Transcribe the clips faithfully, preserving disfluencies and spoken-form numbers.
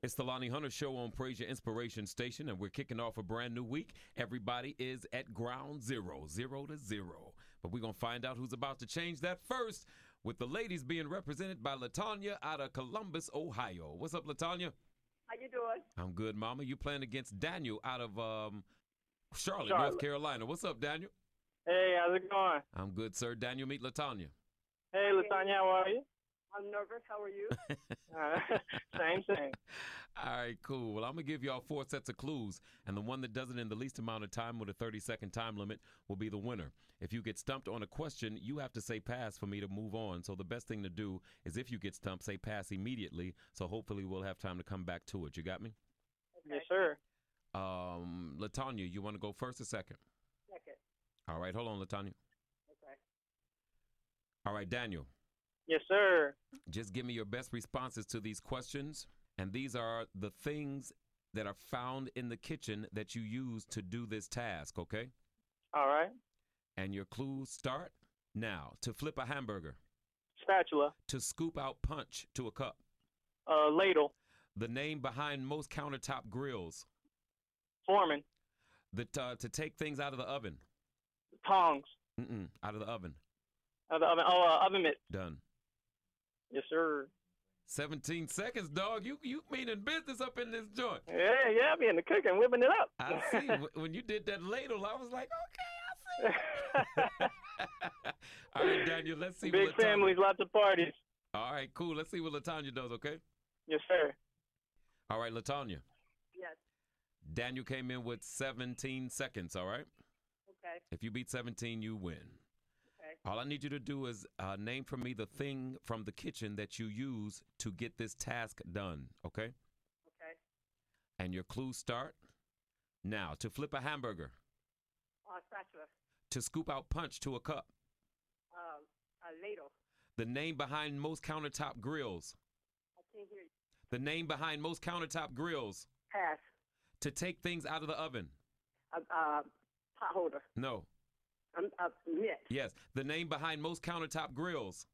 It's the Lonnie Hunter Show on Praise Your Inspiration Station, and we're kicking off a brand new week. Everybody is at ground zero, zero to zero. But we're going to find out who's about to change that first, with the ladies being represented by LaTanya out of Columbus, Ohio. What's up, LaTanya? How you doing? I'm good, Mama. You playing against Daniel out of um, Charlotte, Charlotte, North Carolina. What's up, Daniel? Hey, how's it going? I'm good, sir. Daniel, meet LaTanya. Hey, LaTanya, how are you? I'm nervous. How are you? Uh, same, same. All right, cool. Well, I'm going to give y'all four sets of clues, and the one that does it in the least amount of time with a thirty-second time limit will be the winner. If you get stumped on a question, you have to say pass for me to move on. So the best thing to do is if you get stumped, say pass immediately, so hopefully we'll have time to come back to it. You got me? Yes, sir. Um, LaTanya, you want to go first or second? Second. All right, hold on, LaTanya. Okay. All right, Daniel. Yes, sir. Just give me your best responses to these questions. And these are the things that are found in the kitchen that you use to do this task, okay? All right. And your clues start now. To flip a hamburger. Spatula. To scoop out punch to a cup. Uh, ladle. The name behind most countertop grills. Foreman. The uh, to take things out of the oven. Tongs. Mm-mm, out of the oven. Uh, the oven. Oh, uh, oven mitts. Done. Yes, sir. seventeen seconds, dog. You you meaning business up in this joint. Yeah, yeah, I be in the cooking, whipping it up. I see. When you did that ladle, I was like, okay, I see. All right, Daniel, let's see. Big what LaTanya... families, lots of parties. All right, cool. Let's see what LaTanya does, okay? Yes, sir. All right, LaTanya. Yes. Daniel came in with seventeen seconds, all right? Okay. If you beat seventeen, you win. Okay. All I need you to do is uh, name for me the thing from the kitchen that you use to get this task done, okay? Okay. And your clues start now. To flip a hamburger. Uh, spatula. To scoop out punch to a cup. Um, a ladle. The name behind most countertop grills. I can't hear you. The name behind most countertop grills. Pass. To take things out of the oven. A uh, pot holder. No. Um, a mitt. Yes. The name behind most countertop grills.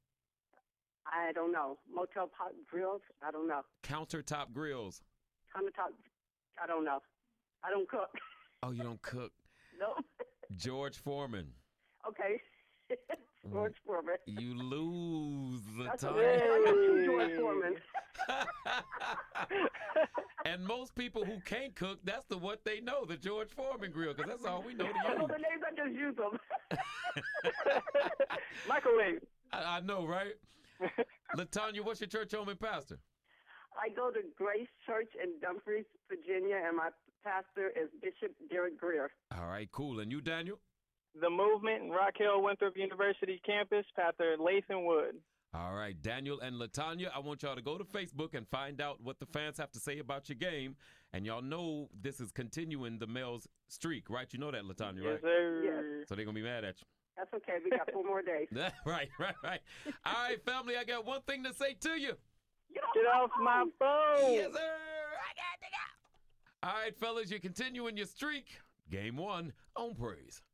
I don't know. Motel pot grills. I don't know. Countertop grills. Countertop. I don't know. I don't cook. Oh, you don't cook. No. George Foreman. Okay. George Foreman. You lose the That's time. okay. I got two George Foreman. And most people who can't cook, that's the what they know, the George Foreman grill, because that's all we know to I know use. the names. I just use them. Microwave. I, I know, right? LaTanya, what's your church home and pastor? I go to Grace Church in Dumfries, Virginia, and my pastor is Bishop Derek Greer. All right, cool. And you, Daniel? The Movement, Rock Hill Winthrop University campus, Pastor Lathan Wood. All right, Daniel and LaTanya, I want y'all to go to Facebook and find out what the fans have to say about your game. And y'all know this is continuing the males' streak, right? You know that, LaTanya, right? Yes, sir. Yes. So they're going to be mad at you. That's okay. We got four more days. Right, right, right. All right, family, I got one thing to say to you. Get off my phone. Yes, sir. I got to go. All right, fellas, you're continuing your streak. Game one on Praise.